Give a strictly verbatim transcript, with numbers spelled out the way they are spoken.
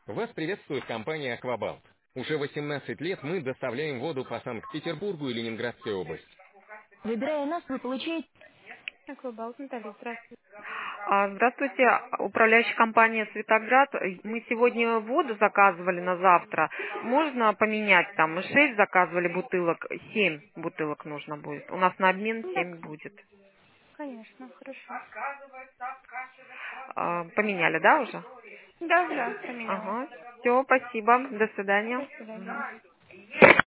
Вас приветствует компания «Аквабалт». Уже восемнадцать лет мы доставляем воду по Санкт-Петербургу и Ленинградской области. Выбирая нас, вы получаете... Аквабалт, Наталья, здравствуйте. А, Здравствуйте, управляющая компания «Светоград». Мы сегодня воду заказывали на завтра. Можно поменять там? Мы шесть заказывали бутылок, семь бутылок нужно будет. У нас на обмен Ну, семь так, будет. конечно, хорошо. А, Поменяли, да, уже? Да, да, поменяла. Ага. Все, спасибо. До свидания. До свидания. Мгм.